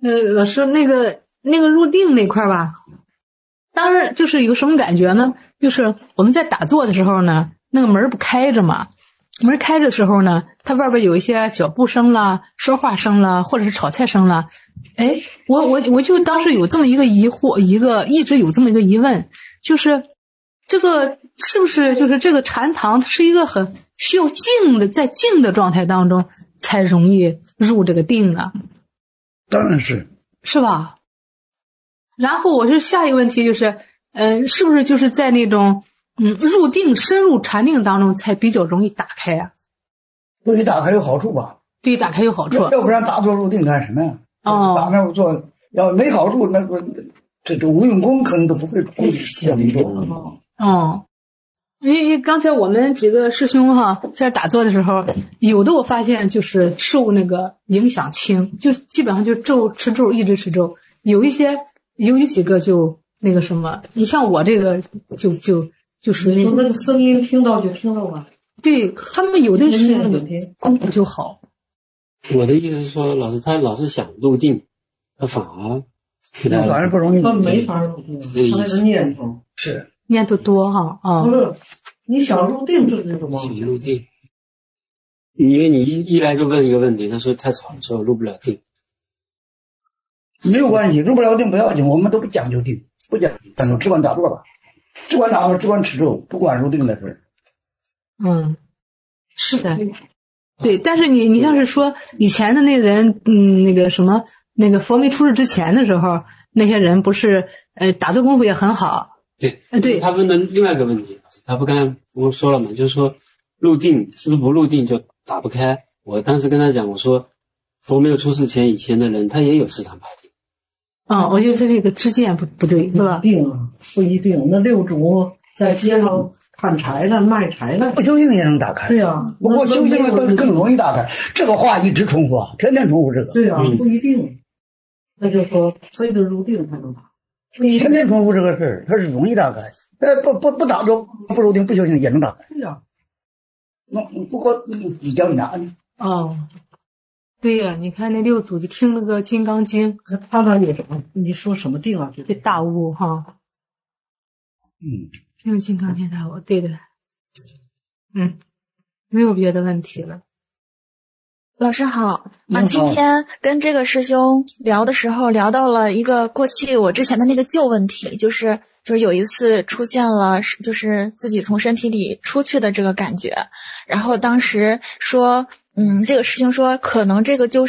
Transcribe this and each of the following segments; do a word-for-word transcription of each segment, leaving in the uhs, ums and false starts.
呃，老师，那个那个入定那块吧，当时就是有什么感觉呢？就是我们在打坐的时候呢，那个门不开着嘛，门开着的时候呢，它外边有一些脚步声啦、说话声啦，或者是炒菜声啦。哎，我我我就当时有这么一个疑惑，一个一直有这么一个疑问，就是这个是不是就是这个禅堂它是一个很需要静的，在静的状态当中才容易入这个定啊？ 当然是， 是吧？然后我是下一个问题就是，嗯、呃，是不是就是在那种嗯入定深入禅定当中才比较容易打开啊？ 对于打开有好处吧？ 对于打开有好处， 要不然打坐入定干什么呀？ 哦， 打那坐要没好处，那个这这无用功可能都不会想你做。 哦，因为刚才我们几个师兄哈在打坐的时候，有的我发现就是受那个影响轻，就基本上就咒吃咒一直吃咒，有一些有有几个就那个什么，你像我这个就就就属于那个声音听到就听到吧。 对他们有的是功夫就好。 我的意思是说，老师他老是想入定，他反而给他反而不容易， 他没法入定，他那个念头是念头多哈啊。 不是，你想入定这是什么？ 想入定，因为你一一来就问一个问题，他说太吵，说我入不了定。 没有关系，入不了定不要紧，我们都不讲究定，不讲究，反正只管打坐吧，只管打坐，只管持咒，不管入定的事。 嗯，是的。对，但是你你像是说以前的那人，嗯，那个什么，那个佛没出世之前的时候，那些人不是呃打坐功夫也很好。 对， 呃对。 他问的另外一个问题，他不刚才我说了嘛，就是说入定是不是不入定就打不开？我当时跟他讲，我说佛没有出世前以前的人，他也有四禅八定。 啊、嗯，我觉得他这个知见不不对，是吧？ 不一定啊，不一定。那六祖在街上砍柴的、卖柴的， 不修行也能打开。 对呀、啊， 不过修行了更更容易打开。这个话一直重复啊，天天重复这个。 对呀、啊，不一定。那就说非得入定才能打。 天天重复这个事儿，它是容易打开。呃，不不不打坐不入定不修行也能打开。 对呀、啊， 那不过比较难。 哦，对呀、啊，你看那六祖就听那个《金刚经》， 他那有什么？你说什么定啊？ 这大悟哈。 嗯。 听《金刚经》大悟，对的。嗯，没有别的问题了。 老师好，啊，今天跟这个师兄聊的时候，聊到了一个过去我之前的那个旧问题，就是就是有一次出现了，就是自己从身体里出去的这个感觉，然后当时说，嗯，这个师兄说可能这个就是，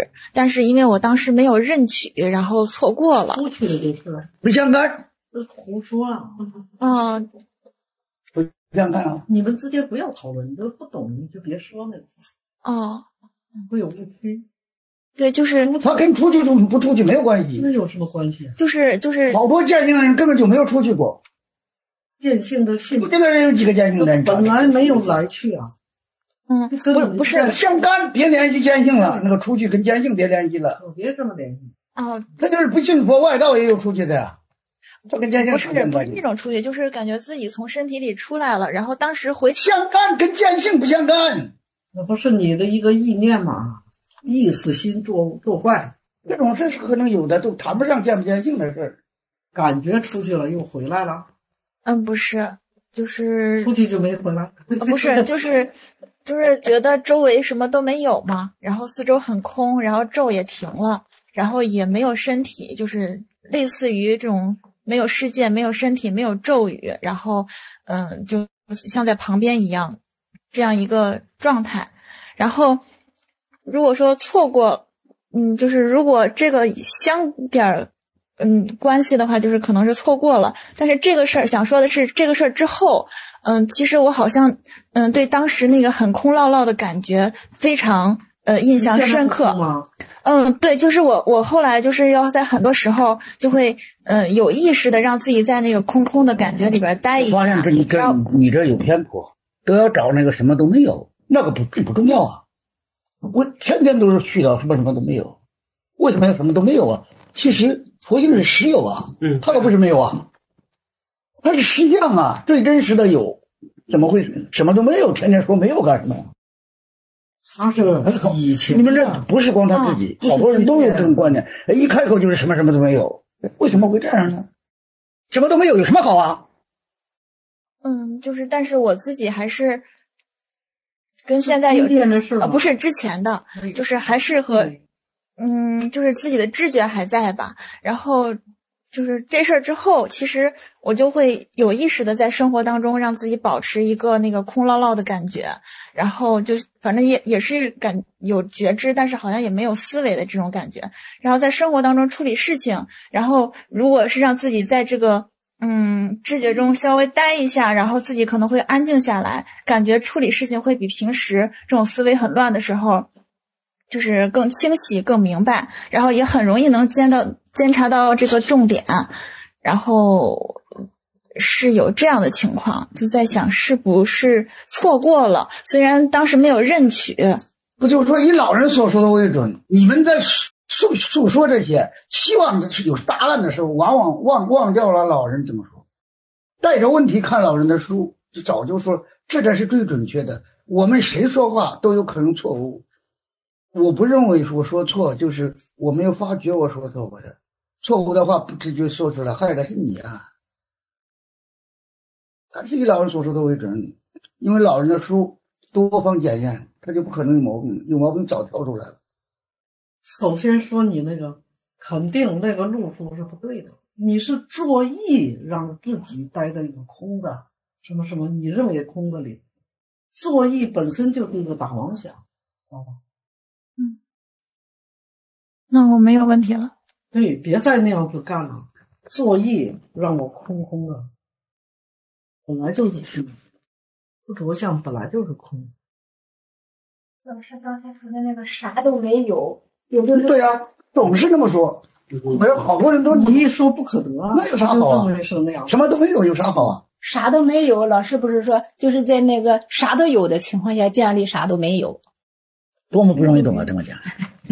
但是因为我当时没有认取，然后错过了。 出去的就是， 不相干， 这胡说啊！ 嗯， 不相干啊！ 你们之间不要讨论，你都不懂你就别说那个。 哦。 会有误区， 对，就是他跟出去出不出去没有关系， 那有什么关系？ 就是就是好多见性的人根本就没有出去过， 见性的信， 这个人有几个见性的人本来没有来去啊。 嗯，不不是相干，别联系见性了，那个出去跟见性别联系了， 别这么联系。 哦， 他就是不信佛外道也有出去的呀，他跟见性不是不是这种出去，就是感觉自己从身体里出来了，然后当时回相干跟见性不相干。 那不是你的一个意念吗？意识心作作怪， 这种事是可能有的，都谈不上见不见性的事。 感觉出去了又回来了？ 嗯，不是，就是出去就没回来。 不是，就是就是觉得周围什么都没有嘛，然后四周很空，然后咒也停了，然后也没有身体，就是类似于这种没有世界、没有身体、没有咒语，然后嗯，就像在旁边一样。这样一个状态，然后如果说错过，嗯，就是如果这个相点嗯关系的话，就是可能是错过了。但是这个事儿想说的是，这个事儿之后，嗯，其实我好像嗯对当时那个很空落落的感觉非常呃印象深刻。嗯，对，就是我我后来就是要在很多时候就会嗯、呃、有意识的让自己在那个空空的感觉里边待一下。 发现这你跟你这有偏颇。都要找那个什么都没有，那个不并不重要啊！我天天都是去到什么什么都没有，为什么要什么都没有啊？其实佛经是实有啊，嗯，它可不是没有啊，它是实相啊，最真实的有，怎么会什么都没有？天天说没有干什么呀？ 他是以前你们这不是光他自己， 啊好多人都有这种观念，一开口就是什么什么都没有，为什么会这样呢？什么都没有有什么好啊？ 嗯，就是但是我自己还是跟现在有今天的事啊，不是之前的，就是还是和嗯，就是自己的知觉还在吧。然后就是这事儿之后，其实我就会有意识的在生活当中让自己保持一个那个空落落的感觉，然后就反正也也是感有觉知，但是好像也没有思维的这种感觉。然后在生活当中处理事情，然后如果是让自己在这个嗯知觉中稍微待一下，然后自己可能会安静下来，感觉处理事情会比平时这种思维很乱的时候就是更清晰更明白，然后也很容易能监到监察到这个重点，然后是有这样的情况，就在想是不是错过了，虽然当时没有认取。 不就是说以老人所说的为准，你们在诉诉说这些期望是有答案的时候，往往忘忘掉了老人怎么说，带着问题看老人的书，就早就说这才是最准确的。我们谁说话都有可能错误，我不认为我说错就是我没有发觉我说错误的，错误的话不直觉说出来，害的是你啊。还是以老人所说的为准，因为老人的书多方检验，他就不可能有毛病，有毛病早挑出来了。 首先说你那个肯定那个路数是不对的，你是作意让自己待在一个空的什么什么你认为空的里，作意本身就是一个打妄想，好吧？ 嗯，那我没有问题了。 对，别再那样子干了，作意让我空空的，本来就是虚，不着相本来就是空。 老师刚才说的那个啥都没有，也就是对呀、啊，总是这么说。没有好多人都你一说不可得啊， 那有啥好啊？ 是那样， 什么都没有，有啥好啊？ 啥都没有。老师不是说就是在那个啥都有的情况下建立啥都没有， 多么不容易懂啊！这么讲，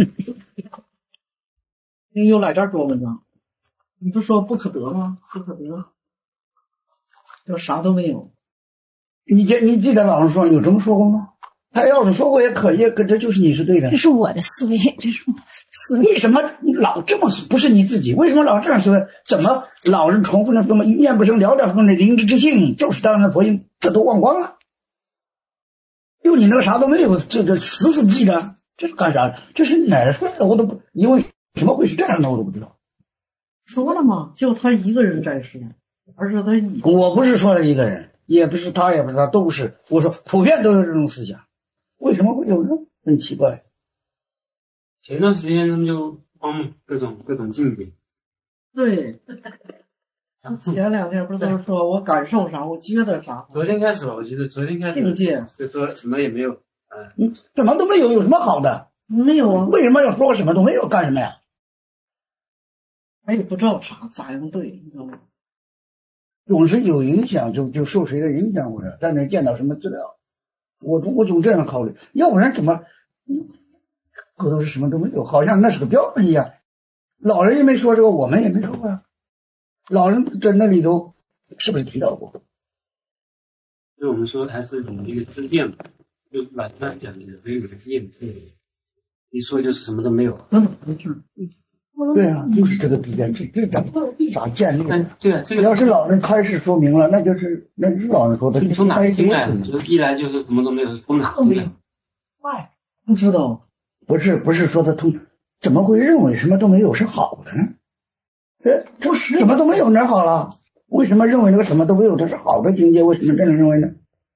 你又来这儿多文章，你不说不可得吗？不可得，就啥都没有。 你记你记得老师说有这么说过吗？他要是说过也可以，可这就是你是对的。 这是我的思维，这是我的思维。 为什么老这么不是你自己？为什么老这样说？怎么老人重复的这么一念不生，了了分的灵芝之性，就是当然佛音，这都忘光了。就你那个啥都没有，这这死死记着，这是干啥？这是哪儿说的？我都不，因为什么会是这样的，我都不知道。 说了吗？就他一个人在说，而且他以我不是说他一个人，也不是他，也不是他，都不是。我说普遍都有这种思想。为什么会有呢？很奇怪。 前段时间他们就帮各种各种境界。 对，前两天不是都说我感受啥，我觉得啥。 昨天开始吧，我记得昨天开始境界就说什么也没有， 嗯，嗯，什么都没有，有什么好的？ 没有啊， 为什么要说什么都没有？干什么呀？ 他也不知道啥咋样对，你知道吗？ 总是有影响，就就受谁的影响，或者在那见到什么资料。我我总这样考虑，要不然怎么口头是什么都没有，好像那是个标准一样。老人也没说这个，我们也没说啊。老人在那里头是不是提到过？ 所以我们说还是有一个知见嘛，就是老人讲的没有知见，一说就是什么都没有。 根本不是。 对啊，就是这个知见，这这咋咋建立的？ 对啊，这个要是老人开示说明了，那就是那是老人说的。 你从哪听来的？就一来就是什么都没有，从哪听来？ 坏，不知道。 不是不是说的通，怎么会认为什么都没有是好的呢？呃，不是什么都没有哪好了？为什么认为那个什么都没有它是好的境界？为什么这样认为呢？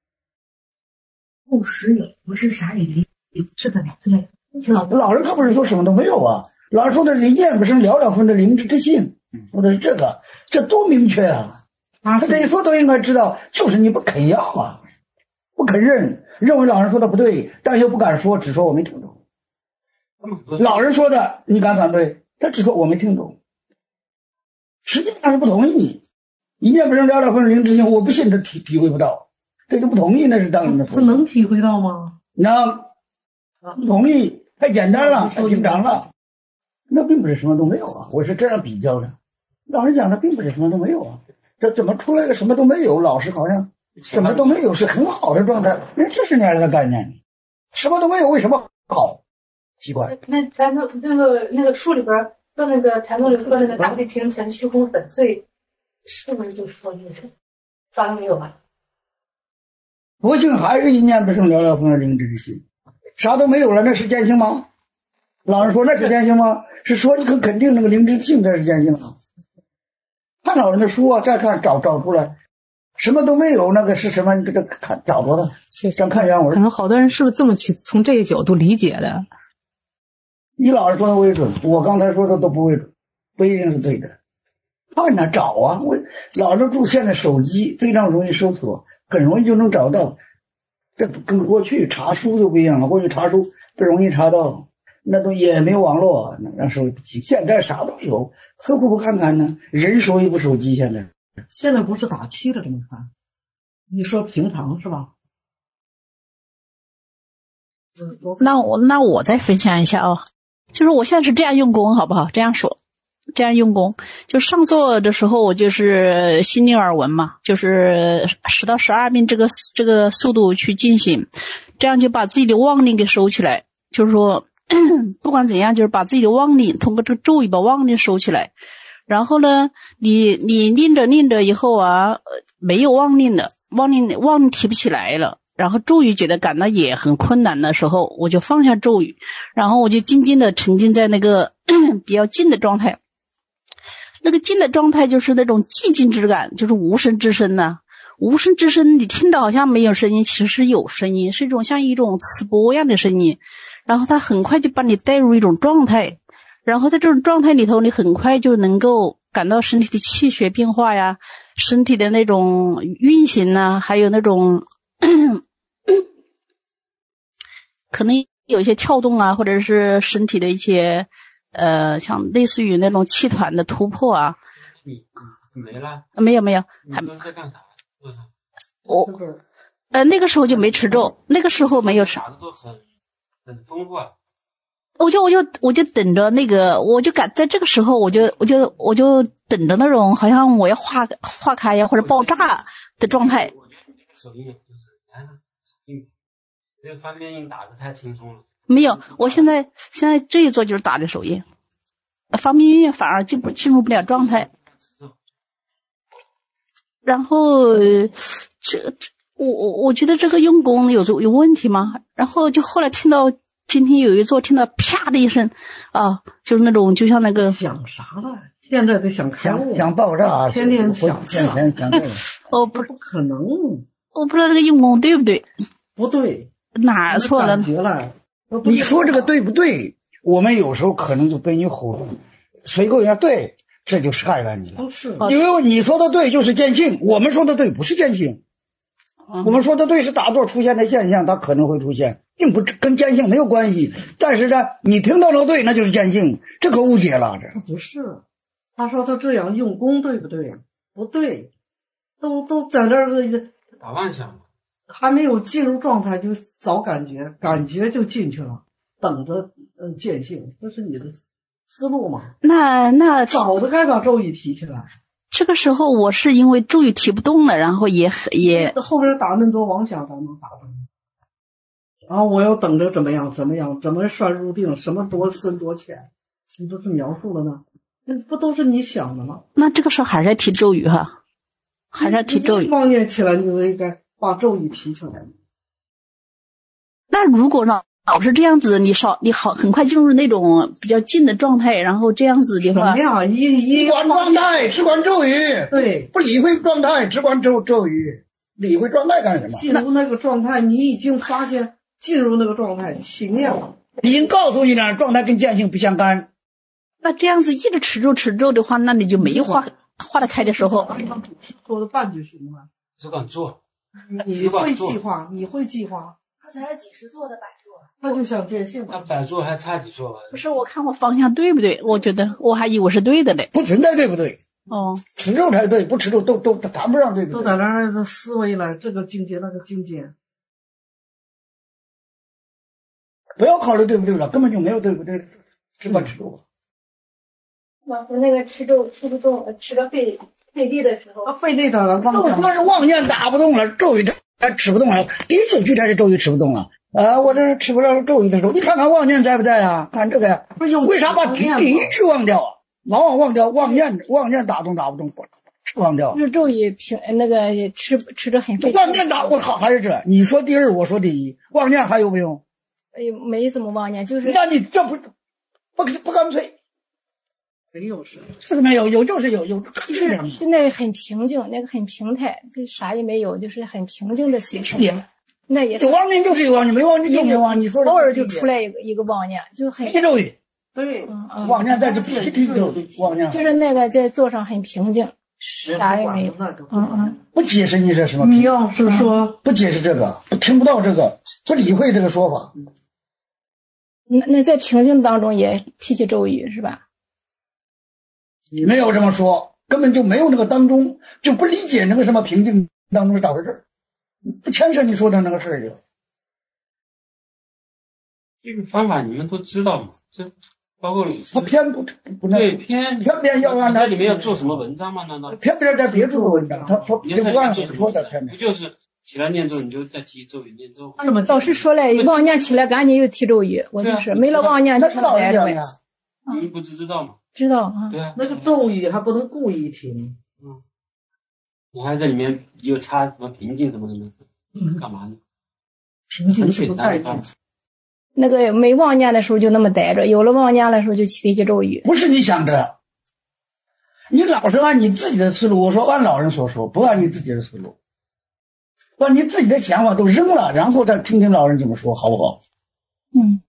不实有，不是啥也没有，是个两对。 老老人可不是说什么都没有啊。老师说的是念不生了了分的灵芝之性，说的是这个，这多明确啊！他这一说都应该知道，就是你不肯要啊，不肯认，认为老人说的不对，但又不敢说，只说我没听懂。老人说的你敢反对，他只说我没听懂，实际上是不同意。一念不生了了分的灵芝之性，我不信他体体会不到，这就不同意，那是当然的。 他能体会到吗？ 那不同意，太简单了，太平常了。那并不是什么都没有啊，我是这样比较的。老实讲，他并不是什么都没有啊，这怎么出来个什么都没有？老师好像什么都没有是很好的状态，那这是哪来的概念？ 什么都没有，为什么好？奇怪。 那咱们那个那个书里边说那个禅宗里说那个大地平沉，虚空粉碎，是不是就说这个啥都没有吧？ 佛性还是一念不生，了了风的灵之心，啥都没有了，那是见性吗？老人说那是见性吗？是说你很肯定那个灵之性才是见性啊。看老人的书啊，再看找找出来，什么都没有，那个是什么？你给他看找着了，想看原文。 可能好多人是不是这么去从这个角度理解的？ 你老是说的为准，我刚才说的都不为准，不一定是对的。看哪找啊？我老是住现在手机非常容易搜索，很容易就能找到。这跟过去查书就不一样了，过去查书不容易查到，那都也没有网络，那时候现在啥都有，何苦不看看呢？人手一部手机，现在现在不是打七了这么看，你说平常是吧？ 那我那我再分享一下啊、哦，就是我现在是这样用功，好不好？这样说，这样用功，就上座的时候我就是心念耳闻嘛，就是十到十二遍这个这个速度去进行，这样就把自己的妄念给收起来。就是说，不管怎样，就是把自己的妄念通过这个咒语把妄念收起来。然后呢，你你念着念着以后啊，没有妄念的，妄念妄念提不起来了。然后咒语觉得感到也很困难的时候，我就放下咒语，然后我就静静的沉浸在那个比较静的状态。那个静的状态就是那种寂静之感，就是无声之声呢、啊。无声之声，你听着好像没有声音，其实是有声音，是一种像一种磁波一样的声音。然后它很快就把你带入一种状态，然后在这种状态里头，你很快就能够感到身体的气血变化呀，身体的那种运行啊，还有那种可能有一些跳动啊，或者是身体的一些呃，像类似于那种气团的突破啊。 你你没了？ 没有没有，还你都在干啥？ 我呃那个时候就没吃咒，那个时候没有吃。 啥的都很很丰富啊。 我就我就我就等着那个，我就感在这个时候，我就我就我就等着那种好像我要化化开呀或者爆炸的状态。 我觉得你这个手印就是哎，印这个方便印打得太轻松了。 没有，我现在现在这一做就是打的手印，方便印反而进不进入不了状态。然后这这我我我觉得这个用功有有问题吗？然后就后来听到。今天有一座听到啪的一声啊，就是那种就像那个想啥了？现在都想开想想爆炸， 天天想天天想这个。 哦，不不可能， 我不知道这个用功对不对？ 不对， 哪儿错了？ 你说这个对不对？我们有时候可能就被你唬住，随口一下对，这就害了你了。 不是， 因为你说的对就是见性，我们说的对不是见性。 嗯、 我们说的对是打坐出现的现象，它可能会出现。并不跟见性没有关系，但是呢，你听到了对，那就是见性，这可误解了。这不是，他说他这样用功对不对？不对，都都在这儿打妄想， 还没有进入状态就找感觉，感觉就进去了，等着嗯见性，这是你的思路吗？ 那那早的该把咒语提起来。 这个时候我是因为咒语提不动了，然后也也后边打那么多妄想，咱能打动。然后我要等着怎么样怎么样怎么算入定，什么多深多浅，你都是描述了呢？那不都是你想的吗？ 那这个时候还是要提咒语哈，还是要提咒语。 妄念起来，你就应该把咒语提起来。 那如果呢，老是这样子，你少你好很快进入那种比较静的状态，然后这样子的话， 什么呀？一一管状态，只管咒语， 对， 不理会状态，只管咒咒语，理会状态干什么？ 进入那个状态，你已经发现。进入那个状态，起念了。 已经告诉你了，状态跟见性不相干。 那这样子一直持咒持咒的话，那你就没化化得开的时候， 做的办就行了。 只管做， 你会计划，你会计划。 他才几十座的百座， 那就想见性。 那百座还差几座吧？ 不是，我看我方向对不对？我觉得我还以为是对的嘞。 不存在对不对？ 哦， 持咒才对，不持咒都都谈不上对不对。 都在那儿的思维了，这个境界那个境界。 不要考虑对不对了，根本就没有对不对的，只管持咒。 老师那个持咒持不动，持着费费力的时候， 费力的了， 咒那是妄念打不动了，咒语才持不动了，第一手续才是咒语持不动了。 啊，我这吃不了咒语的时候，你看看妄念在不在啊？看这个呀，为啥把第第一句忘掉啊？往往忘掉妄念，妄念打动打不动，是忘掉。 就是咒语平那个吃吃着很费。 妄念打我靠，还是这？你说第二，我说第一，妄念还有没有？ 哎呦，没怎么妄念，就是。 那你这不不不干脆？ 没有是是没有，有就是有，有就是那个很平静，那个很平态，这啥也没有，就是很平静的心情。那也是有妄念就是有妄念，没妄念就没妄念。你说偶尔就出来一个一个妄念，就很脾气咒语。 对， 嗯、 妄念在这脾气咒语，妄念就是那个在座上很平静，啥也没有。嗯嗯， 不解释你这什么？ 你要是说不解释这个，不听不到这个，不理会这个说法。 那那在平静当中也提起咒语是吧？ 你没有这么说，根本就没有那个当中，就不理解那个什么平静当中是咋回事，不牵涉你说的那个事儿就。 这个方法你们都知道嘛？这包括他偏不不那对偏偏偏要按在里面要做什么文章吗？难道偏偏在别处文章？他他你在不按做什么说的偏不就是起来念咒，你就再提咒语念咒？ 怎么老师说了，妄念起来赶紧又提咒语，我就是没了妄念就上来了呗。 你不知道吗？ 知道啊。 对啊， 那个咒语还不能故意听。 嗯，你还在里面又插什么平静什么什么， 嗯， 干嘛呢？ 平静是个概念。 那个没妄念的时候就那么待着，有了妄念的时候就提起咒语。 不是你想的，你老是按你自己的思路。我说按老人所说，不按你自己的思路，把你自己的想法都扔了，然后再听听老人怎么说，好不好？ 嗯。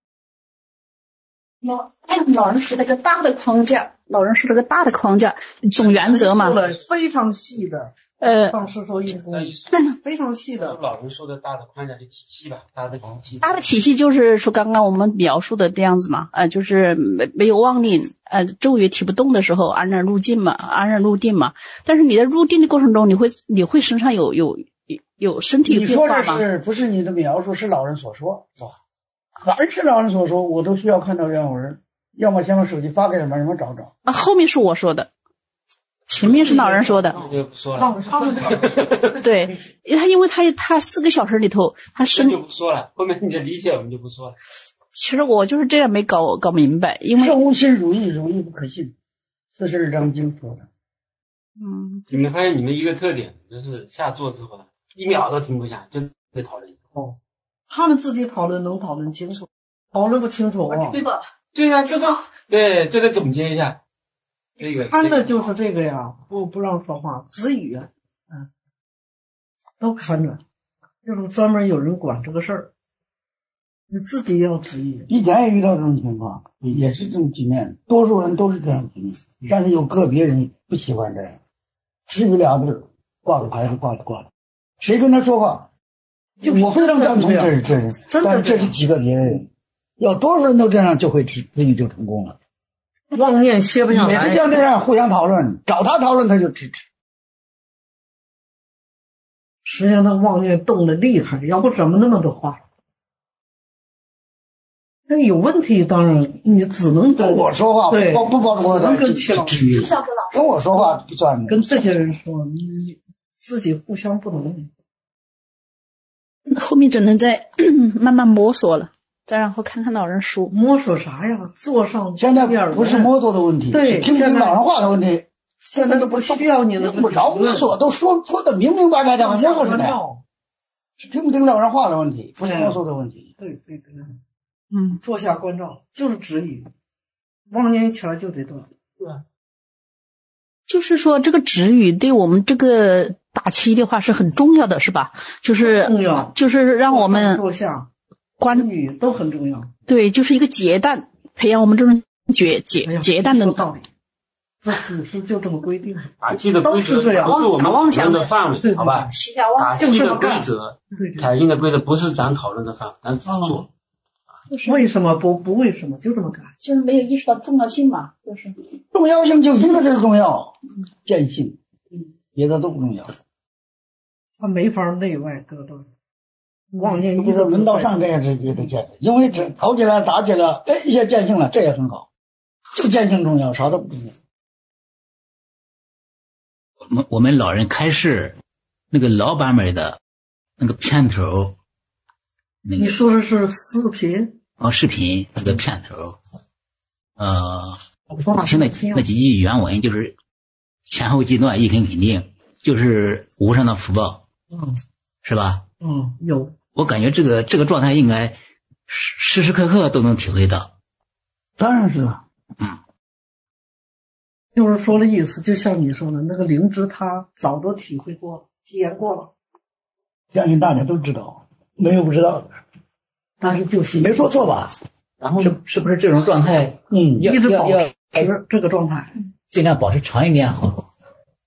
老老人是那个大的框架，老人是这个大的框架，总原则嘛。 非常细的。 呃， 放师说用功，非常细的。 老人说的大的框架就体系吧，大的体系。 大的体系就是说刚刚我们描述的这样子嘛，呃，就是没没有妄念，呃，咒语提不动的时候，安然入境嘛，安然入定嘛。但是你在入定的过程中，你会你会身上有有有身体你说这是不是你的描述？是老人所说，是吧？凡是老人所说，我都需要看到原文，要么先把手机发给他们，让他们找找。 啊，后面是我说的。前面是老人说的， 就不说了。 对，他因为他他四个小时里头，他生就不说了。后面你的理解我们就不说了。 其实我就是这样没搞搞明白，因为圣无心如意，如意不可信，四十二章经说的。 嗯， 你们发现你们一个特点就是下座之后一秒都停不下，就得讨论。 哦，他们自己讨论能讨论清楚，讨论不清楚啊。 对吧？ 对呀、啊，这个对，这个总结一下。这个看的就是这个呀，不不让说话，子语，嗯，都看着，就是专门有人管这个事儿，你自己要注意。 以前也遇到这种情况，也是这种局面，多数人都是这样局面，但是有个别人不喜欢这样，至于俩字挂着牌子挂着挂着，谁跟他说话，我非常赞同这是这是，但是这是几个别人，要多数人都这样，就会子语就成功了。 妄念歇不下来， 也是像这样互相讨论，找他讨论他就支持。 实际上他妄念动得厉害，要不怎么那么多话？那有问题，当然你只能跟我说话， 对， 不不包括能跟齐老师跟我说话不算。 跟这些人说，你自己互相不能。 后面只能再慢慢摸索了。再然后看看老人书， 摸索啥呀？坐上现在不是摸索的问题， 对， 听听老人话的问题。 现在都不需要你了， 不着摸索，都说说的明明白白的，摸索什么呀？是听不听老人话的问题，不是摸索的问题。 对对对， 嗯， 坐下关照就是止语，妄念起来就得断。 对， 就是说这个止语对我们这个打七的话是很重要的，是吧？就是重要， 就是让我们坐下。 观语都很重要， 对，就是一个结蛋，培养我们这种结结、哎、结蛋的道理。这祖师就这么规定， 打气的规则都是这样， 不是我们讨论的范围， 对好吧？打气的规则，凯印的规则不是咱讨论的范围，咱只做。 就是为什么不不为什么就这么干？ 就是没有意识到重要性嘛，就是重要性就一个字重要，见性，别的都不重要。 他没法内外各都。妄念一个轮到上这样直接的见，因为这吵起来打起来，哎，一下见性了，这也很好，就见性重要，啥都不重要。 我们我们老人开示那个老版本的那个片头， 那个你说的是视频？ 哦，视频那个片头，呃，现在那几句原文就是前后阶段一肯肯定，就是无上的福报， 嗯， 是吧？ 嗯，有。 我感觉这个这个状态应该时时刻刻都能体会到。 当然是了。 嗯， 就是说的意思，就像你说的，那个灵芝他早都体会过、体验过了， 相信大家都知道，没有不知道的。 但是就是没说错吧？然后是是不是这种状态？ 嗯， 要一直保要要持这个状态， 尽量保持长一点好。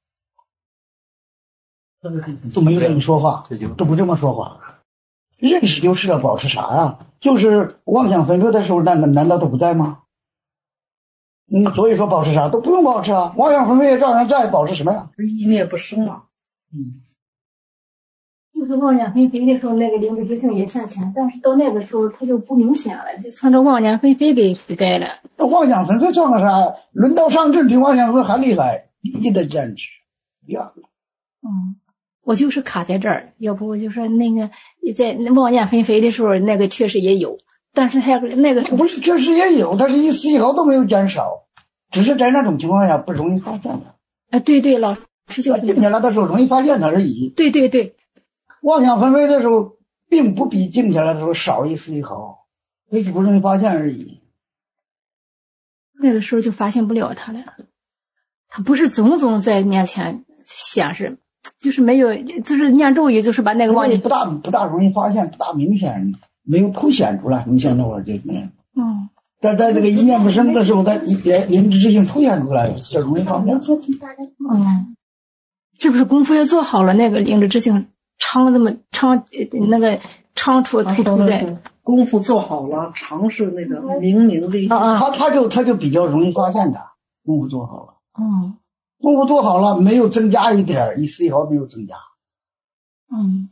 都没有这么说话，都不这么说话。认识就是了，保持啥呀？就是妄想纷飞的时候，难难道都不在吗？嗯，所以说保持啥都不用保持啊，妄想纷飞照样在，保持什么呀？ 意念不生了。 嗯，就是妄想纷飞的时候，那个灵芝之性也向前，但是到那个时候它就不明显了，就穿着妄想纷飞给覆盖了。 这妄想纷飞算个啥？轮到上阵比妄想纷飞还厉害，一的坚持一样。 嗯，我就是卡在这儿，要不我就说那个在妄念纷飞的时候，那个确实也有，但是还有那个不是确实也有，但是一丝一毫都没有减少，只是在那种情况下不容易发现的。 啊，对对，老师就静下来的时候容易发现它而已。 对对对， 妄想纷飞的时候，并不比静下来的时候少一丝一毫，也只不容易发现而已。 那个时候就发现不了他了，他不是总总在面前显示。就是没有，就是念咒语，就是把那个妄念不大不大容易发现，不大明显，没有凸显出来。明显的话就念， 嗯， 但在这个一念不生的时候，它灵芝之性凸显出来，这容易发现。 嗯，是不是功夫也做好了？那个灵芝之性长这么长，那个长处突出的功夫做好了，常是那个明明的啊， 他他就他就比较容易发现的。功夫做好了， 嗯。 功夫做好了，没有增加一点，一丝一毫没有增加。 嗯，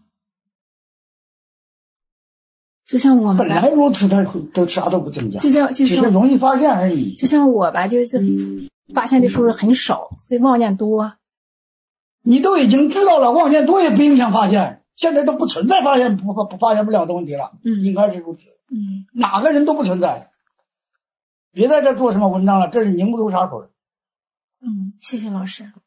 就像我们本来如此，他都啥都不增加， 就像就只是容易发现而已。 就像我吧，就是发现的时候很少，所以妄念多。 你都已经知道了，妄念多也不影响发现，现在都不存在发现不不发现不了的问题了。 嗯， 应该是如此。 嗯， 哪个人都不存在。别在这做什么文章了，这里拧不出啥水。 嗯，谢谢老师。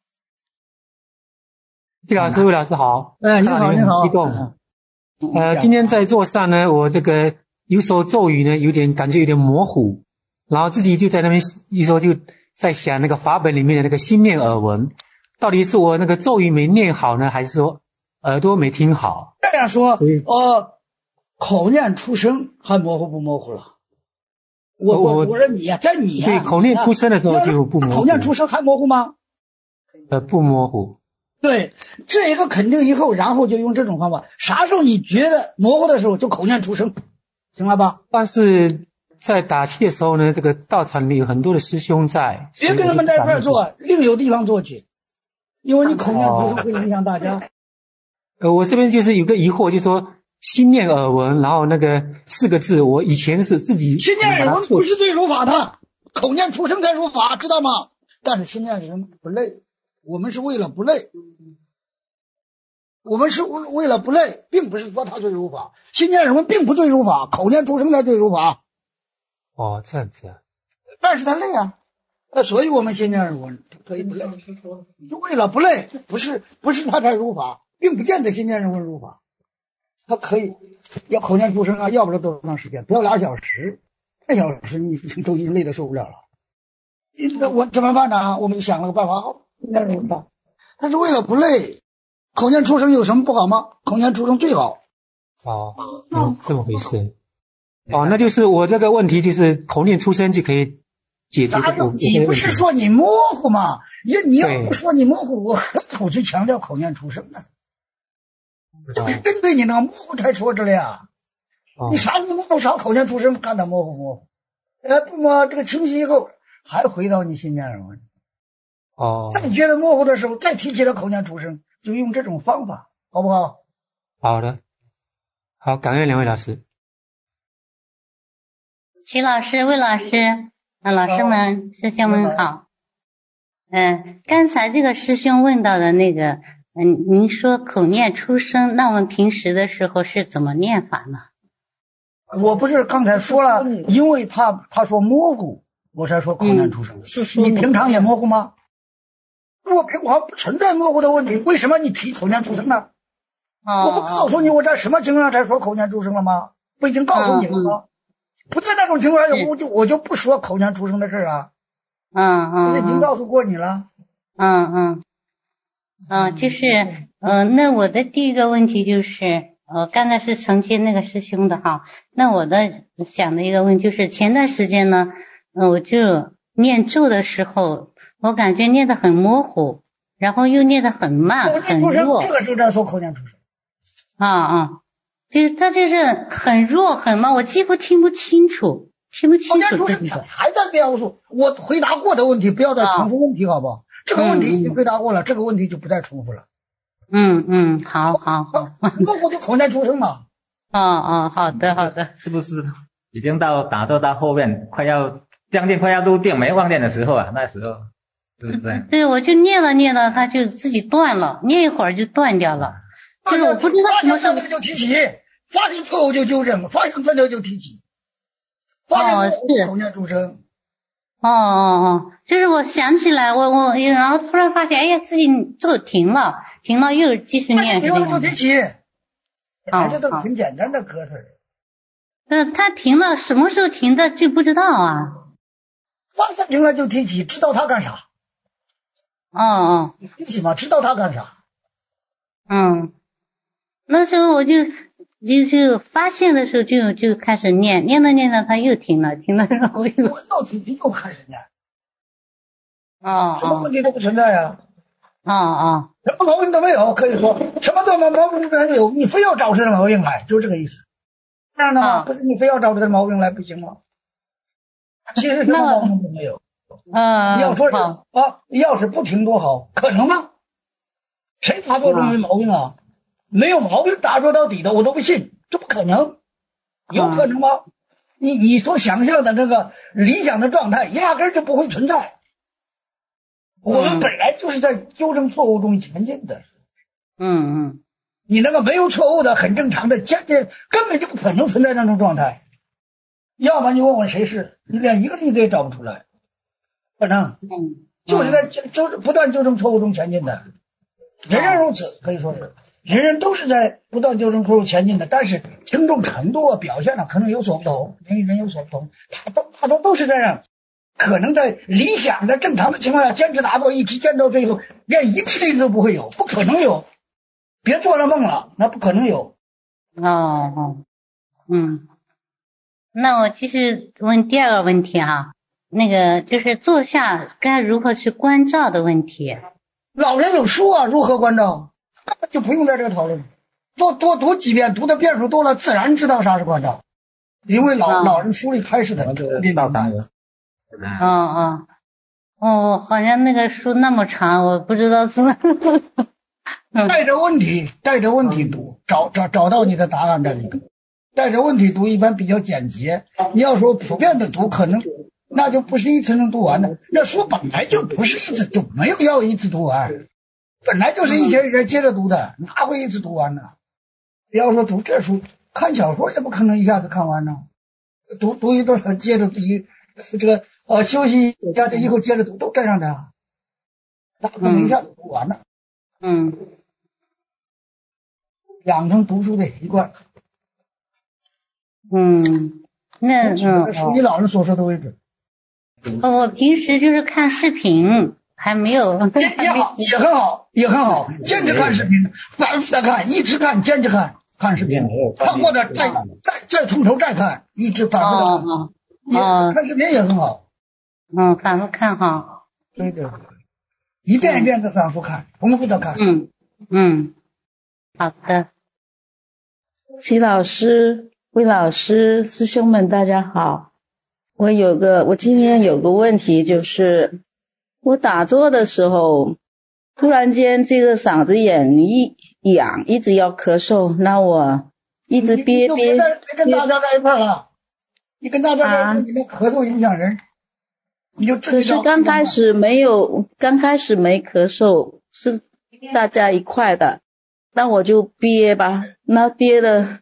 魏老师，魏老师好。 哎，你好，你好。 激动。呃，今天在座上呢，我这个有时候咒语呢，有点感觉有点模糊，然后自己就在那边有时候就在想那个法本里面的那个心念耳闻，到底是我那个咒语没念好呢，还是说耳朵没听好？ 这样说，呃，口念出声还模糊不模糊了？我我我说你呀，在你呀， 对，口念出声的时候就不模糊。 口念出声还模糊吗？ 呃，不模糊。 对，这一个肯定以后，然后就用这种方法。啥时候你觉得模糊的时候，就口念出声，行了吧？ 但是在打气的时候呢，这个道场里面有很多的师兄在， 别跟他们在一块做，另有地方做去，因为你口念出声会影响大家。 呃，我这边就是有个疑惑，就是说心念耳闻，然后那个四个字，我以前是自己心念耳闻不是最如法的，口念出声才如法，知道吗？但是心念耳闻不累，我们是为了不累，我们是为了不累，并不是说它最如法。心念耳闻并不最如法，口念出声才最如法。 哦，这样子啊。 但是它累啊，呃，所以我们心念耳闻可以不累，就为了不累，不是不是它才如法，并不见得心念耳闻如法。它可以要口念出声啊，要不了多长时间，不要俩小时，两小时你都已经累得受不了了。那我怎么办呢？我们想了个办法，好，那怎么办？但是为了不累，口念出声有什么不好吗？口念出声最好。 哦，有这么回事。哦，那就是我这个问题就是口念出声就可以解决这个。 你不是说你模糊吗？你你要不说你模糊，我何苦去强调口念出声呢？这不是针对你那个模糊才说着了呀。哦、你啥模糊啥口念出声，看它模糊模糊。呃，不嘛，这个清晰以后还回到你心念耳闻。 哦。 再觉得模糊的时候，再提起来口念出声，就用这种方法，好不好？ 好的，好，感恩两位老师。 齐老师、魏老师，那老师们、师兄们好。嗯、呃，刚才这个师兄问到的那个，嗯，您说口念出声，那我们平时的时候是怎么念法呢？ 我不是刚才说了，因为他他说模糊，我才说口念出声。 是说你平常也模糊吗？我平常不存在模糊的问题，为什么你提口念出声呢？ 哦， 我不告诉你我在什么情况下才说口念出声了吗？不已经告诉你了吗？不在那种情况下，我就我就不说口念出声的事啊。 嗯嗯， 我已经告诉过你了。 嗯嗯嗯，就是呃，那我的第一个问题就是，呃，刚才是承接那个师兄的哈，那我的想的一个问题就是，前段时间呢，呃，我就念咒的时候，我感觉念得很模糊，然后又念得很慢，很弱。 这个时候在说口念出声。 啊啊，就是他就是很弱很慢，我几乎听不清楚，听不清楚这个。 还在描述我回答过的问题，不要再重复问题，好不好？这个问题已经回答过了，这个问题就不再重复了。 嗯嗯，好好好， 那我就口念出声嘛。 哦哦，好的好的。 是不是已经到打坐到后面，快要将近快要入定没忘念的时候啊？那时候对不对？ 对，我就念了念了，它就自己断了，念一会儿就断掉了。就是我不知道什么时候就提起，发现错误就纠正，发现错误就提起，发现错误口念出声。 哦哦哦，就是我想起来，我我然后突然发现，哎呀，自己就停了，停了又继续念。 停了就提起，还是都挺简单的歌词。 嗯，他停了，什么时候停的就不知道啊。 发现停了就提起，知道他干啥？ 哦哦， 提起嘛，知道他干啥？ 嗯。那时候我就就是发现的时候就就开始念，念着念着他又停了，停了然后又我到底又开始念。 哦， 什么问题都不存在呀、 啊。哦哦， 什么毛病都没有，可以说什么都没毛病没有，你非要找出这毛病来，就这个意思。这样的吗？不是你非要找出这毛病来不行吗？其实什么毛病都没有。 嗯， 你要说是啊，要是不停多好，可能吗？谁打坐都没毛病啊？没有毛病打坐到底的我都不信，这不可能。有可能吗？你你所想象的那个理想的状态压根儿就不会存在。我们本来就是在纠正错误中前进的。 嗯嗯， 你那个没有错误的很正常的前进根本就不可能存在那种状态。要么你问问谁是，你连一个例子也找不出来。不能， 嗯， 就是在纠不断纠正错误中前进的，人人如此，可以说是人人都是在不断纠正错误前进的，但是轻重程度啊表现呢可能有所不同，人与人有所不同，他都他都都是这样，可能在理想的正常的情况下坚持打坐一直坚到最后，连一次例子都不会有，不可能有，别做了梦了，那不可能有。 哦哦，嗯，那我继续问第二个问题哈。那个就是坐下该如何去关照的问题。 老人有书啊，如何关照，根本就不用在这个讨论，多多读几遍，读的遍数多了，自然知道啥是关照。因为老、哦、老人书里开始的特别明白。 哦哦哦，好像那个书那么长，我不知道怎么。 带着问题，带着问题读，找找找到你的答案在里头。带着问题读一般比较简洁，你要说普遍的读，可能。那就不是一次能读完的，那书本来就不是一次，就没有要一次读完，本来就是一天一天接着读的，哪会一次读完呢？不要说读这书，看小说也不可能一下子看完呢，读读一段接着读，这个呃休息一下子以后接着读，都这样的，哪可能一下子读完了？ 嗯， 养成读书的习惯。 嗯，那嗯， 属于老人所说的为准。 我平时就是看视频，还没有也也好，也很好，也很好。坚持看视频，反复的看，一直看，坚持看，看视频，看过的再再再从头再看，一直反复的看。 哦哦，看视频也很好。 嗯，反复看哈。 对对，一遍一遍的反复看，重复的看。 嗯嗯，好的。 齐老师、魏老师、师兄们，大家好。我有个，我今天有个问题，就是我打坐的时候，突然间这个嗓子眼一痒，一直要咳嗽，那我一直憋憋。 你跟大家在一块了，你跟大家在一块，你的咳嗽影响人，你就可是刚开始没有，刚开始没咳嗽，是大家一块的，那我就憋吧，那憋的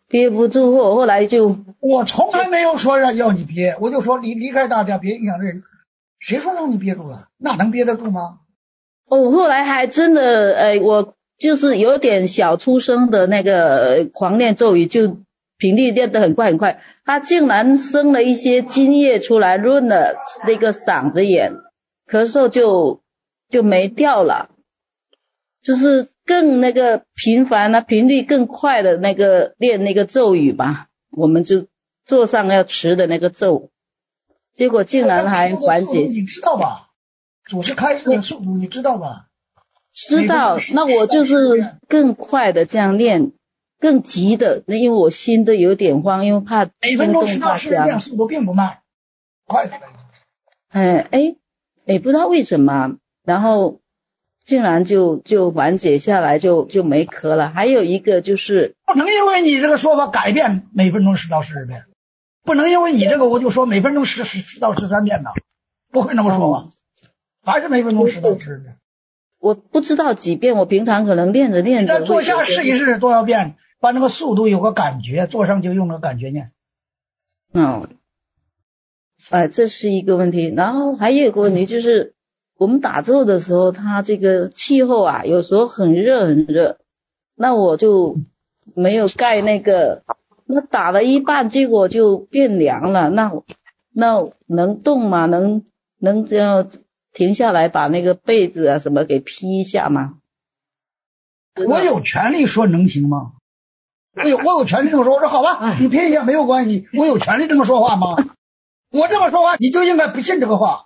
憋不住，我后来就我从来没有说让要你憋，我就说离离开大家，别影响人。谁说让你憋住了？那能憋得住吗？ 哦，后来还真的，呃，我就是有点小出声的那个狂念咒语，就频率练得很快很快，他竟然生了一些津液出来，润了那个嗓子眼，咳嗽就就没掉了，就是更那个频繁啊，频率更快的那个练那个咒语吧，我们就坐上要持的那个咒，结果竟然还缓解。 你知道吧？主持开示的速度你知道吧？ 知道，那我就是更快的这样练，更急的，那因为我心都有点慌，因为怕每分钟十到十遍速度并不慢，快的。 哎哎哎，不知道为什么，然后竟然就就缓解下来，就就没咳了。还有一个就是不能因为你这个说法改变每分钟十到十遍，不能因为你这个我就说每分钟十十十到十三遍的，不会那么说吧？嗯，还是每分钟十到十遍。 我不知道几遍，我平常可能练着练着。 你再坐下试一试多少遍，把那个速度有个感觉，坐上就用那个感觉念。 嗯，哎、呃，这是一个问题。然后还有一个问题就是，我们打坐的时候，它这个气候啊，有时候很热很热，那我就没有盖那个，那打了一半，结果就变凉了。那那能动吗？能能这样？停下来把那个被子啊什么给披一下吗？ 我有权利说能行吗？我有我有权利这么说，我说好吧，你披一下没有关系，我有权利这么说话吗？我这么说话你就应该不信这个话。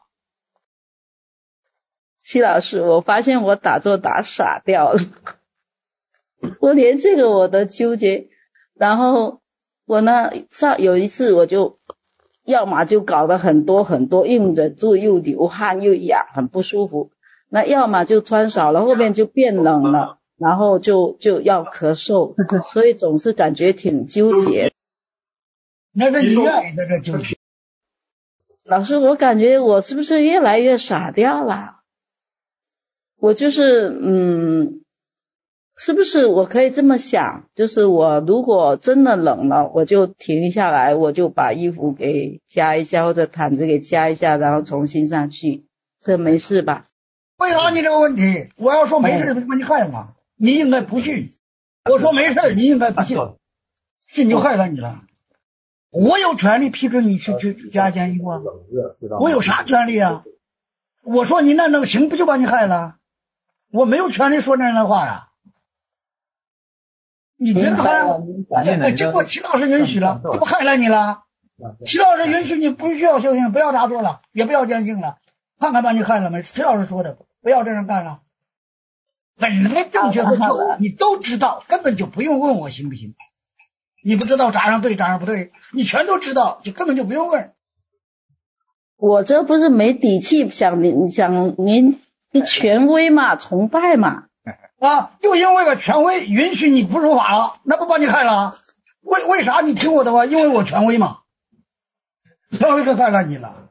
戚老师，我发现我打坐打傻掉了，我连这个我都纠结。然后我呢上有一次我就要么就搞得很多很多，硬着住又流汗又痒，很不舒服。那要么就穿少了，后面就变冷了，然后就就要咳嗽，所以总是感觉挺纠结。 那是你愿意的这纠结。 老师，我感觉我是不是越来越傻掉了？我就是嗯。是不是我可以这么想，就是我如果真的冷了，我就停下来，我就把衣服给加一下，或者毯子给加一下，然后重新上去，这没事吧？ 回答你这个问题，我要说没事，把你害了，你应该不信。我说没事，你应该不信，信就害了你了。我有权利批准你去去加件衣服啊，我有啥权利啊？我说你那能行，不就把你害了？我没有权利说那样的话呀。你觉得害了？这经过齐老师允许了，不害了你了？齐老师允许你不需要修行，不要打坐了，也不要见性了，看看把你害了没？齐老师说的，不要这样干了。本来正确和错误你都知道，根本就不用问我行不行。你不知道咋样对咋样不对，你全都知道，就根本就不用问。 我这不是没底气，想您想您权威嘛，崇拜嘛。 啊，就因为个权威允许你不守法了，那不把你害了？为为啥你听我的话？因为我权威嘛，权威就害了你了。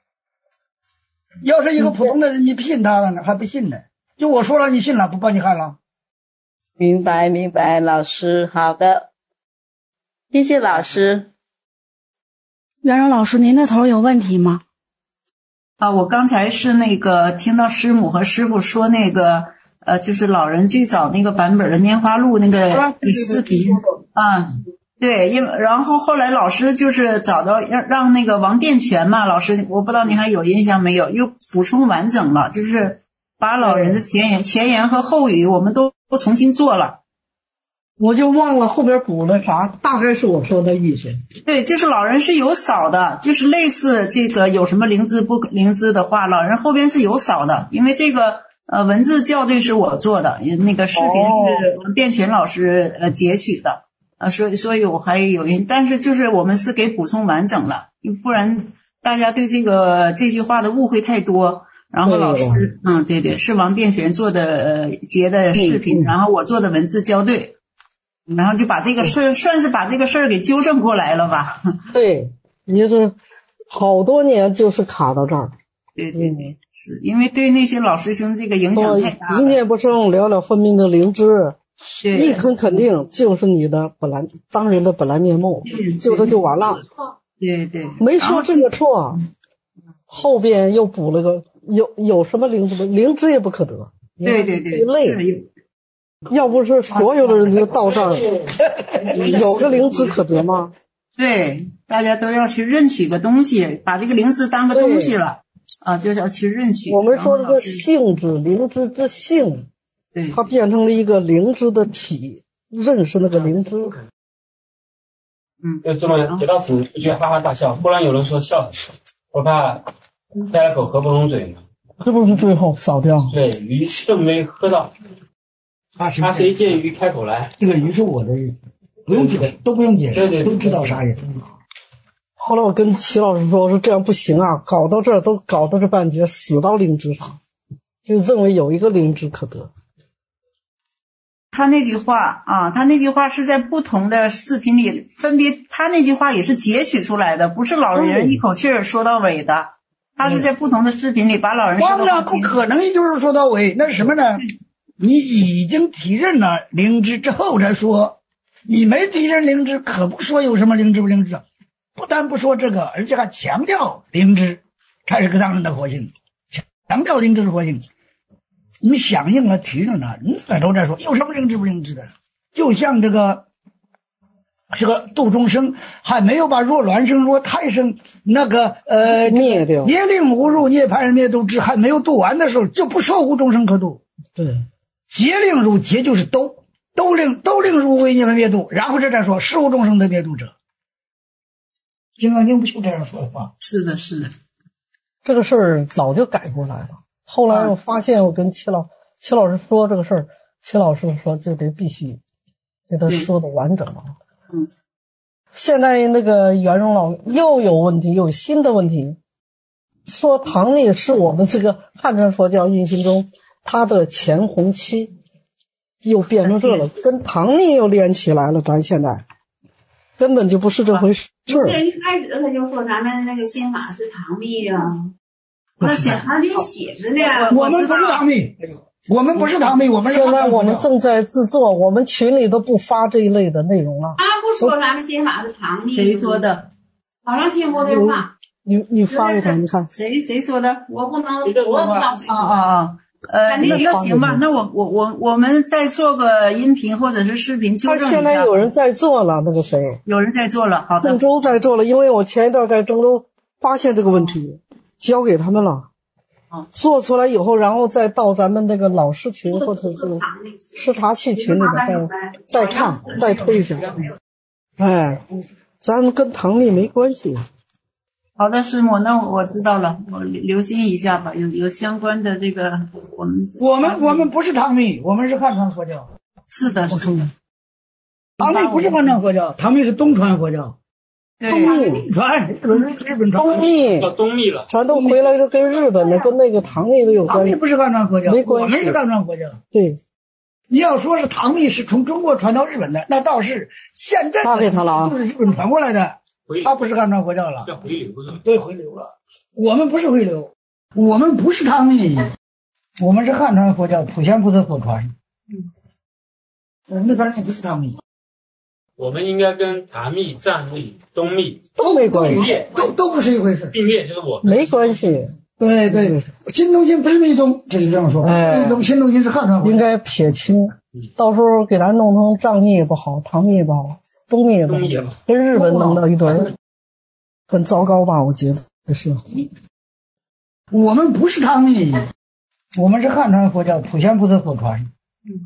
要是一个普通的人，你不信他了，还不信呢？就我说了，你信了，不把你害了？ 明白明白，老师，好的，谢谢老师。 袁荣老师，您那头有问题吗？ 啊，我刚才是那个听到师母和师傅说那个。呃，就是老人最早那个版本的《拈花录》那个视频啊，对，因为然后后来老师就是找到让让那个王殿全嘛，老师我不知道你还有印象没有，又补充完整了，就是把老人的前言、前言和后语我们都都重新做了。 我就忘了后边补了啥，大概是我说的意思。 对，就是老人是有扫的，就是类似这个有什么灵芝不灵芝的话，老人后边是有扫的，因为这个。呃，文字校对是我做的，那个视频是王殿全老师呃截取的，啊，所以所以我还有印，但是就是我们是给补充完整了，不然大家对这个这句话的误会太多。然后老师，嗯，对对，是王殿全做的呃截的视频，然后我做的文字校对，然后就把这个事儿算是把这个事儿给纠正过来了吧？ 对，也是好多年就是卡到这儿。 对对对，是因为对那些老师兄这个影响太大了。 一念不生，聊聊分明的灵芝， 对， 一肯肯定就是你的本来当人的本来面目，就这就完了。 对对， 没说这个错，后边又补了个有有什么灵知不灵知也不可得。 对对对， 累。要不是所有的人都到这儿，有个灵知可得吗？ 对，大家都要去认取个东西，把这个灵知当个东西了啊，就是要去认取。 我们说这个性质，灵知之性， 对， 它变成了一个灵知的体，认识那个灵知。 嗯， 就这么写到此，不觉哈哈大笑。忽然有人说笑死，我怕开了口合不拢嘴嘛。 这不是最后扫掉？ 对，鱼正没喝到。 他他谁见鱼开口来？ 这个鱼是我的鱼，不用解释，都不用解释， 对对， 都知道啥意思。 后来我跟齐老师说，我说这样不行啊，搞到这儿都搞到这半截，死到灵知上，就认为有一个灵知可得。 他那句话啊，他那句话是在不同的视频里分别，他那句话也是截取出来的，不是老人一口气儿说到尾的，他是在不同的视频里把老人说到尾。 当然不可能，就是说到尾，那是什么呢？你已经体认了灵知之后再说，你没体认灵知，可不说有什么灵知不灵知，不但不说这个，而且还强调灵知才是个当然的活性，强调灵知是活性。你响应了体认了，你再头再说有什么灵知不灵知的？就像这个这个度众生还没有把若卵生若胎生那个呃灭掉， 涅令无入涅槃灭度之还没有度完的时候，就不说无众生可度。 对。 劫令入，劫就是都都令都令入为涅槃灭度，然后这再说事无众生的灭度者。金刚经不就这样说的吗？ 是的，是的， 这个事儿早就改过来了。后来我发现，我跟齐老齐老师说这个事儿，齐老师说就得必须给他说的完整了。 嗯， 现在那个圆融老又有问题，又有新的问题，说唐密是我们这个汉传佛教运行中他的前弘期，又变成这了，跟唐密又连起来了。咱现在根本就不是这回事。 对，一开始他就说咱们那个心法是唐密啊，那写还没写着呢。 我们不是唐密，我们不是唐密，我们是现在我们正在制作，我们群里都不发这一类的内容了。 他不说咱们心法是唐密， 谁说的？ 好像听过这话。 你你发给他，你看谁谁说的？ 我不能，我不知道谁。 啊啊啊！呃，那那行吧，那我我我我们再做个音频或者是视频纠正一下。 他现在有人在做了，那个谁， 有人在做了，好的。 郑州在做了，因为我前一段在郑州发现这个问题，交给他们了。 啊， 做出来以后，然后再到咱们那个老师群或者是吃茶器群里边再再看再推一下。哎，咱们跟唐密没关系。 好的，师母，那我知道了，我留心一下吧。有有相关的这个，我们我们我们不是唐密，我们是汉传佛教。 是的，是的。 唐密不是汉传佛教，唐密是东传佛教。 对， 东密传，日本传。 东密到东密了， 咱都回来都跟日本的跟那个唐密都有关系。 唐密不是汉传佛教， 没关系， 我们是汉传佛教。 对。 你要说是唐密是从中国传到日本的，那倒是现在发给他了啊， 就是日本传过来的。他不是汉传佛教了， 叫回流是吧？ 对，回流了。我们不是回流，我们不是唐密，我们是汉传佛教普贤菩萨所传。嗯，那反正不是唐密。 我们应该跟唐密、藏密、东密都没关系， 都都不是一回事。 并列就是我们没关系。 对对，新中心不是密宗，这是这样说。 哎， 密宗新中心是汉传佛教， 应该撇清，到时候给咱弄成藏密也不好，唐密也不好。东密也不好，跟日本弄到一堆儿，很糟糕吧？我觉得是。 我们不是唐密，我们是汉传佛教普贤菩萨所传。 嗯。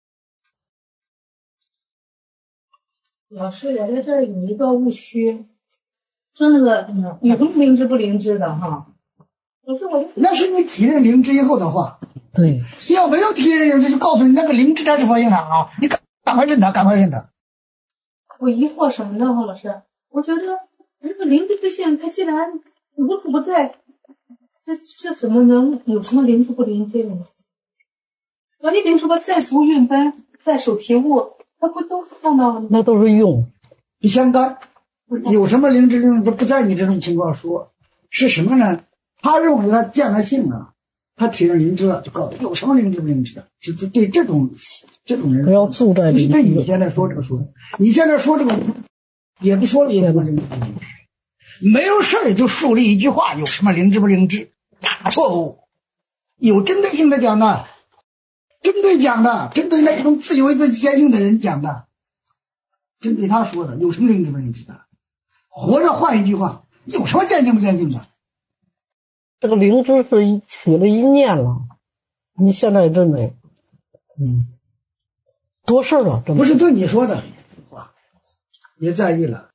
老师，我在这儿有一个误区，说那个有什么灵知不灵知的哈？老师，我那是你体认灵知以后的话。 对。 要没有体认灵知，就告诉你那个灵知它是佛性场啊，你赶赶快认它，赶快认它。 我疑惑什么呢，黄老师？我觉得这个灵知之性，它既然无处不在，这这怎么能有什么灵知不灵知的呢？我你比如说在足运奔，在手提物，它不都看到了吗？ 那都是用， 不相干。有什么灵知灵知不在你这种情况说，是什么呢？他认为他见了性了， 他体认灵知了，就告诉有什么灵知不灵知的，就就对这种这种人不要住在灵知。 对你现在说这个说的，你现在说这个也不说了有什么灵知不灵知，没有事儿就树立一句话，有什么灵知不灵知，大错误。有针对性的讲的，针对讲的，针对那种自以为自己坚信的人讲的，针对他说的，有什么灵知不灵知的？活着换一句话，有什么坚信不坚信的？ 这个灵知是起了一念了，你现在认为，嗯，多事了， 不是对你说的话，别在意了。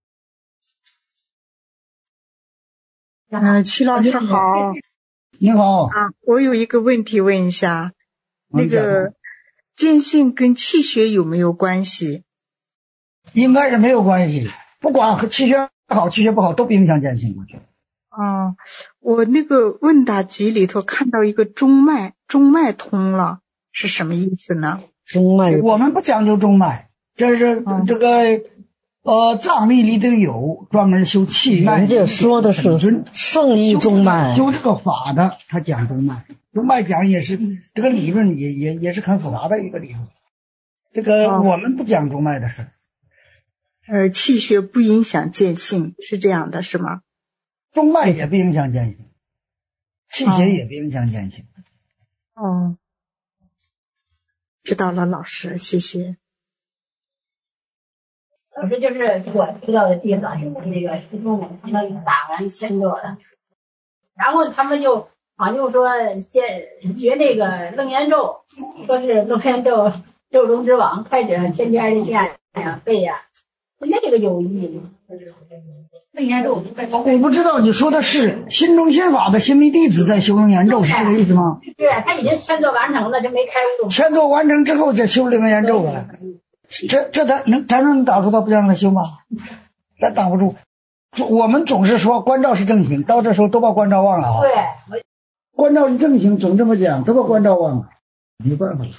嗯，齐老师好。 你好。 啊，我有一个问题问一下，那个坚信跟气血有没有关系？ 应该是没有关系，不管和气血好气血不好都不影响坚信，我觉得。 哦，我那个问答集里头看到一个中脉，中脉通了，是什么意思呢？ 中脉， 我们不讲究中脉，这是、嗯、这个呃藏历里头有专门修气脉。 人家说的是圣意中脉， 修这个法的，他讲中脉，中脉讲也是这个理论也也也是很复杂的一个理论。这个、哦、我们不讲中脉的事。 呃，气血不影响见性，是这样的，是吗？ 中脉也不影响见性，气血也不影响见性。 哦，知道了，老师，谢谢。 老师，就是我知道的地方是那个师兄们他们打完签座了，然后他们就好像就说接学那个楞严咒，说是楞严咒咒中之王，开始天天的念呀背呀。那个有意义吗？楞严咒， 我不知道你说的是心中心法的心密弟子在修楞严咒，是这个意思吗？ 对，他已经签作完成了，就没开悟。 签作完成之后再修楞严咒了，这这他能他能挡住他不让他修吗？他挡不住。我们总是说关照是正行，到这时候都把关照忘了啊。 对， 关照是正行，总这么讲，都把关照忘了，没办法。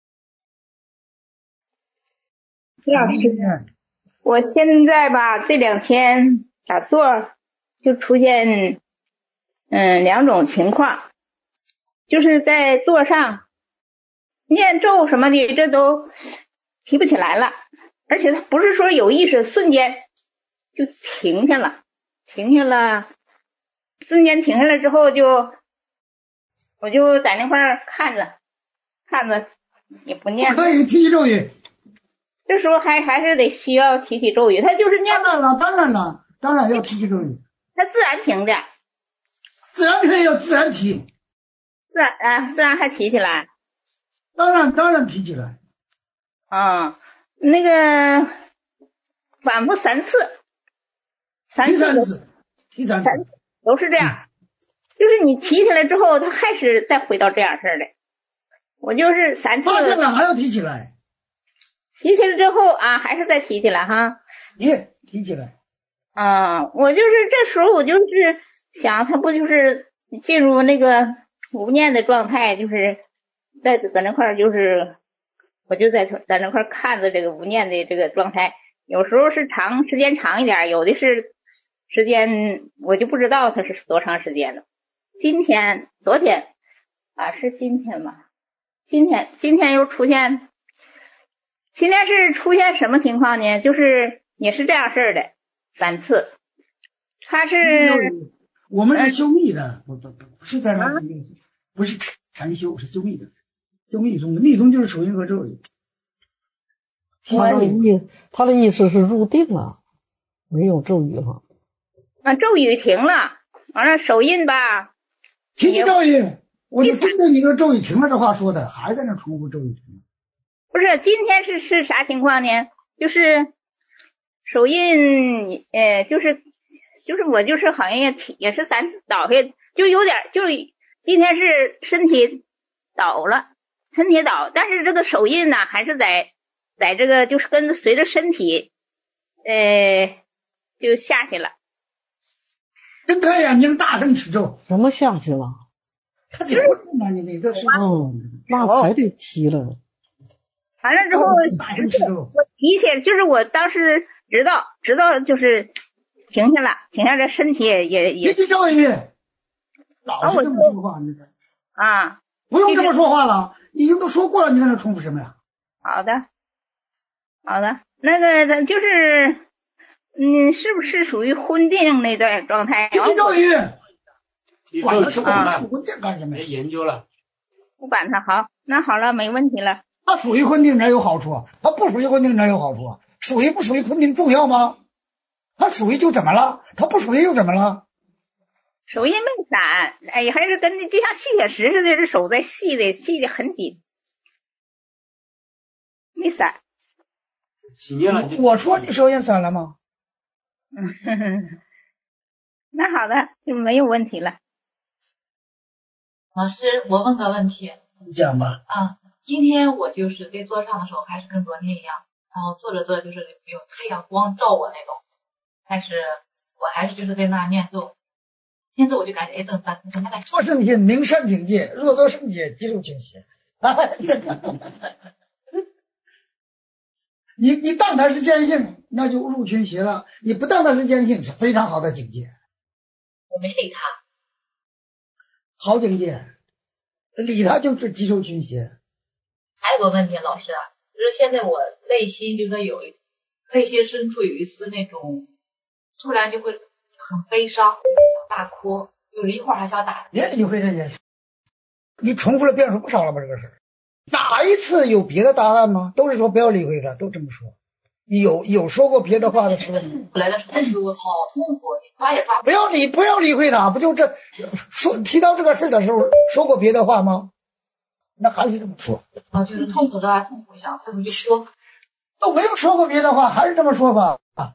老师。我现在吧，这两天打坐就出现嗯两种情况，就是在坐上念咒什么的，这都提不起来了，而且它不是说有意识，瞬间就停下了，停下了，瞬间停下来之后就我就在那块看着看着也不念， 可以提咒语。 这时候还还是得需要提起咒语，他就是念。 当然了，当然了，当然要提起咒语。 他自然停的， 自然可以要自然提， 自然啊，自然还提起来。 当然，当然提起来。 啊，那个反复三次，三次， 提三次，提三次， 都是这样。嗯、就是你提起来之后，他还是再回到这样式的。我就是三次。 发现了还要提起来。 提起来之后啊，还是再提起来哈。 耶，提起来。 啊，我就是这时候我就是想，他不就是进入那个无念的状态，就是在在那块儿，就是我就在在那块看着这个无念的这个状态。有时候是长时间长一点，有的是时间我就不知道它是多长时间了。今天、昨天啊，是今天吧？今天今天又出现。今天是出现什么情况呢？就是也是这样式的，三次。他是我们是修密的，不不不不是在那、啊、不是禅修，是修密的，修密宗的，密宗就是手印和咒语。 他的意他的意思是入定了，没有咒语哈。 啊，咒语停了，完了手印吧。 提起咒语，我就针对你这咒语停了这话说的，还在那重复咒语停了。 不是，今天是是啥情况呢？就是手印，呃，就是就是我就是好像也也是三次倒下，就有点就是今天是身体倒了，身体倒，但是这个手印呢还是在在这个就是跟随着身体，呃，就下去了。 睁开眼睛，大声持咒。 什么下去了？ 他就是嘛，你那个是哦，那才得提了。 完了之后，我提起来，就是我当时知道，知道就是停下了，停下来，身体也也也。 提起咒语，老是这么说话，你这。 啊， 不用这么说话了，已经都说过了，你在那重复什么呀？ 好的，好的，那个咱就是，嗯，是不是属于昏定那段状态？ 集体咒语， 你管他是说昏不昏定干什么呀？ 别研究了， 不管它，好，那好了，没问题了。 它属于昏定哪有好处？它不属于昏定哪有好处？属于不属于昏定重要吗？它属于就怎么了？它不属于又怎么了？ 手也没散，哎呀，还是跟那就像吸铁石似的，这手在系的，系的很紧，没散。 几年了就我说你手也散了吗？ 嗯，呵呵，那好的，就没有问题了。 老师，我问个问题。 你讲吧。 啊，今天我就是在桌上的时候，还是跟昨天一样，然后坐着坐着就是有太阳光照我那种，但是我还是就是在那念咒。现在我就感觉，哎，等等怎么来？ 做圣体名善警戒，若做圣解，即受倾斜。你你当它是坚信，那就入群邪了；你不当它是坚信，是非常好的警戒。 我没理他。 好警戒，理他就是即受群邪。 还有个问题，老师，就是现在我内心就说有内心深处有一丝那种，突然就会很悲伤，想大哭，有一会儿还想打。 别理会这件事，你重复了遍数不少了吧？这个事儿，哪一次有别的答案吗？都是说不要理会他，都这么说。有有说过别的话的时候， 来的时候好痛苦，抓也抓不。 不要理，不要理会他，不就这说提到这个事的时候说过别的话吗？那还是这么说。 啊，就是痛苦着痛苦想，这不就说都没有说过别的话，还是这么说法啊？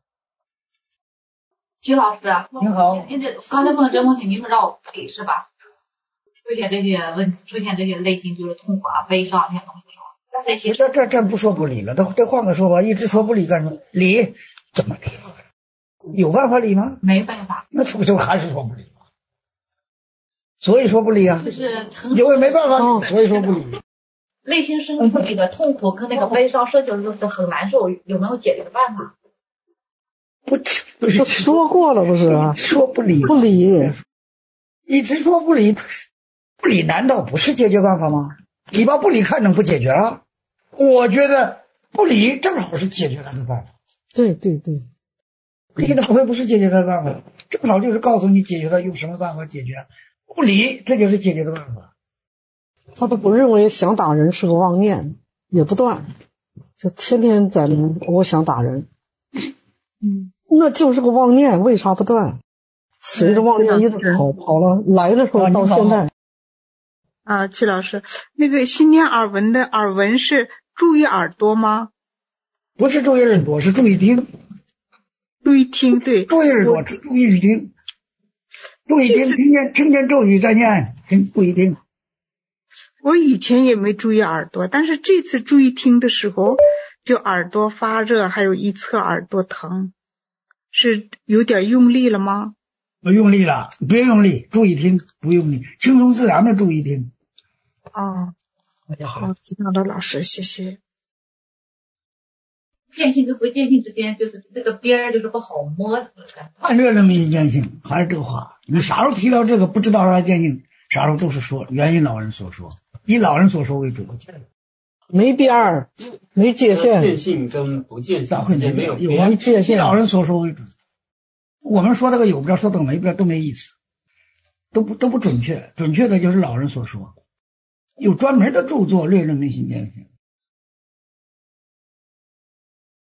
齐老师， 你好， 您这刚才问的这个问题，您是让我不理是吧？出现这些问，出现这些内心就是痛苦啊、悲伤这些东西。这些这这这不说不理了，这这换个说法，一直说不理干什么？理怎么理？有办法理吗？ 没办法。 那这不就还是说不理吗？所以说不理啊。 就是因为没办法，哦、所以说不理。 内心深处那个痛苦跟那个悲伤，说就是很难受，有没有解决的办法？ 不，不是说过了不是啊？ 说不理， 不理， 一直说不理，不理难道不是解决办法吗？你把不理看成不解决了？我觉得不理正好是解决他的办法。 对对对， 理怎么会不是解决他的办法？正好就是告诉你解决他用什么办法解决。不理，这就是解决的办法。 他都不认为想打人是个妄念，也不断，就天天在那我想打人，嗯，那就是个妄念，为啥不断？随着妄念一直跑，跑了来的时候到现在。 啊，齐老师，那个新年耳闻的耳闻是注意耳朵吗？ 不是注意耳朵，是注意听。 注意听，对， 注意耳朵，注意语听。注意听，听见听见咒语再念，听注意听。 我以前也没注意耳朵，但是这次注意听的时候，就耳朵发热，还有一侧耳朵疼，是有点用力了吗？ 不用力了，别用力，注意听，不用力，轻松自然的注意听。 哦，好，知道了，老师，谢谢。 见性跟不见性之间，就是这个边儿就是不好摸。 判略了没见性，还是这个话，你啥时候提到这个不知道啥见性，啥时候都是说原因老人所说，以老人所说为主。 没边儿，没界限。 见性跟不见性之间没有边， 有界限，以老人所说为主。我们说这个有边说等没边都没意思，都不都不准确，准确的就是老人所说，有专门的著作略论内心见性。